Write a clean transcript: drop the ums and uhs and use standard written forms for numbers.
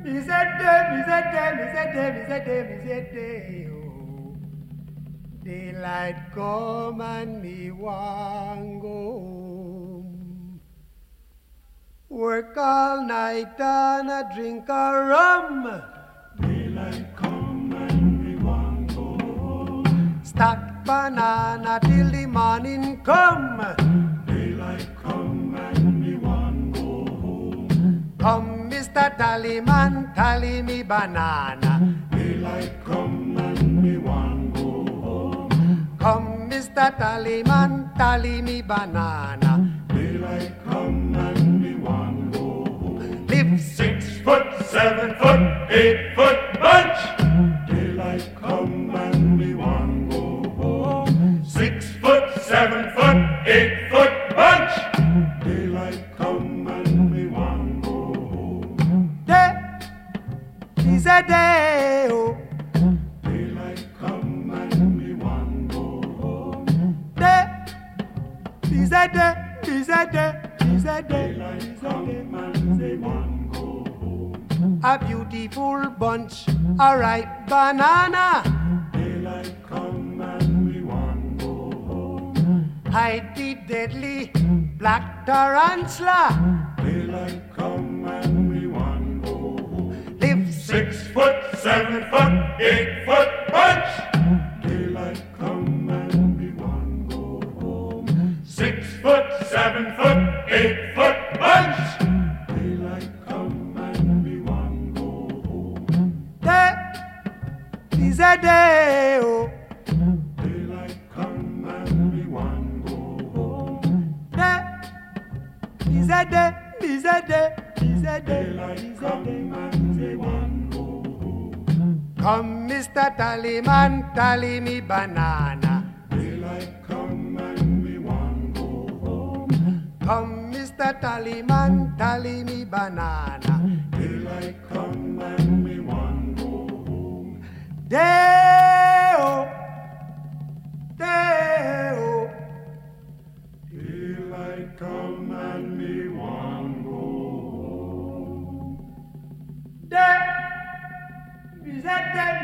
Oh. Daylight come and me want go home. Work all night and a drink a rum. Daylight come and me want go home. Stack banana till the morning come. Daylight come and me want go home. Come, Mr. Tallyman, tally me banana. Daylight come and me want go home. Come, Mr. Tallyman, tally me banana. Daylight come and me want go home. Live 6 foot, 7 foot, 8 foot bunch. Daylight come and me want go home. 6 foot, 7 foot, 8 foot bunch. Daylight come and me want go home. day is a day. Oh. Daylight come and me want go home. Day is a day, is a day, is a day, Daylight is a come day. and me want go home. A beautiful bunch, a ripe banana. Daylight come and me want go home. Hide the deadly black tarantula. Daylight come and me want go home. Live 6 foot, 7 foot, 8 foot bunch. Daylight come and me want go home. 6 foot, 7 foot, 8 foot bunch. Daylight come and me want go home. day is a day. Oh. Daylight come and me want go home. Day is a day, is a day, is a day, Daylight is a come day, and is me a day. want go home. Come, Mr. Tallyman, tally me banana. Daylight come and me want go home. Come, Mr. Tallyman, tally me banana. Daylight come and me want go home. Day-o, day-o. Daylight come and me want go home. Day is a day,